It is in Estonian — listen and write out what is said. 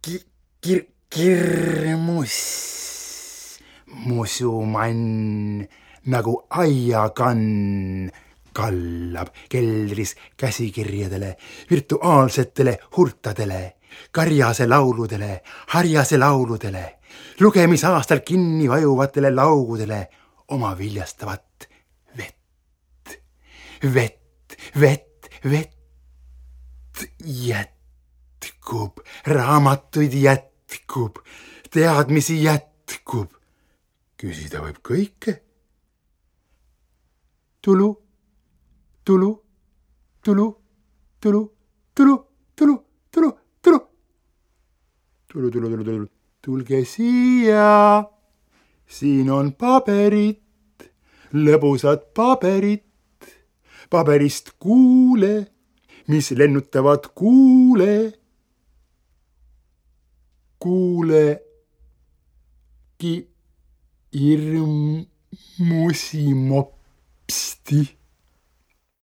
Kirmus musumann nagu aiakann kallab keldris käsikirjadele, virtuaalsetele hurtadele, karjase lauludele, harjase lauludele, lugemisaastal kinni vajuvatele laugudele oma viljastavat vett. Vett jätkub, raamatuid jätkub, teadmisi jätkub. Küsida võib kõike. Tulu. Tulge siia. Siin on paberit, lõbusad paberit. Paberist kuule, mis lennutavad kuule. Kuulegi hirmusi mopsti.